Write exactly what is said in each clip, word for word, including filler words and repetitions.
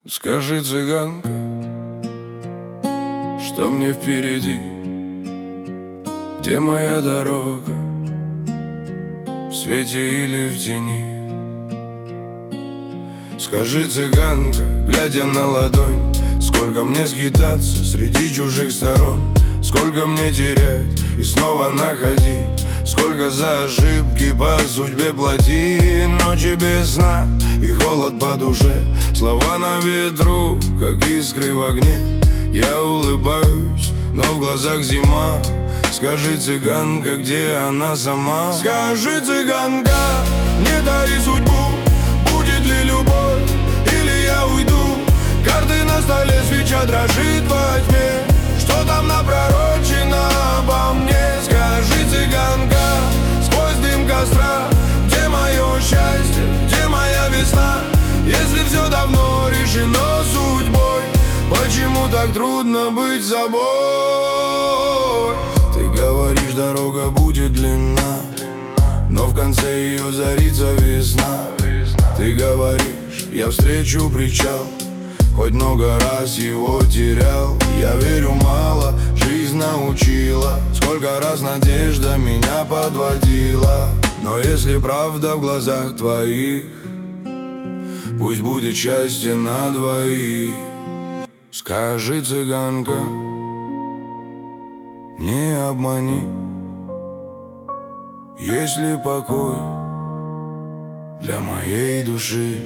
Скажи, цыганка, что мне впереди? Где моя дорога? В свете или в тени? Скажи, цыганка, глядя на ладонь, сколько мне скитаться среди чужих сторон? Сколько мне терять и снова находить? Сколько за ошибки по судьбе платить? Ночи без сна и холод по душе, слова на ветру, как искры в огне. Я улыбаюсь, но в глазах зима. Скажи, цыганка, где она сама? Скажи, цыганка, не дари судьбу. Будет ли любовь, или я уйду? Карты на столе, свеча дрожит во тьме. Что там напророчено обо мне? Скажи, цыганка, сквозь дым костра, где мое счастье, где моя весна? Если все давно решено судьбой, почему так трудно быть собой? Ты говоришь, дорога будет длинна, но в конце ее зарится весна. Ты говоришь, я встречу причал, хоть много раз его терял. Я верю мало, жизнь научила, сколько раз надежда меня подводила. Но если правда в глазах твоих, пусть будет счастье на двоих. Скажи, цыганка, не обмани, есть ли покой для моей души?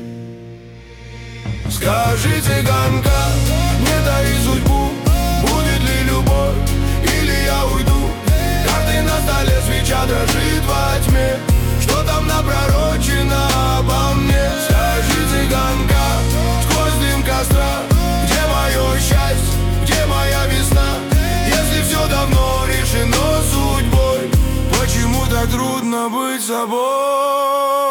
Скажи, цыганка, не дари судьбу. Будет ли любовь, или я уйду? Карты на столе, свеча дрожит во тьме. Что там напророчено обо мне? Скажи, цыганка, сквозь дым костра, где мое счастье, где моя весна? Если все давно решено судьбой, почему так трудно быть собой?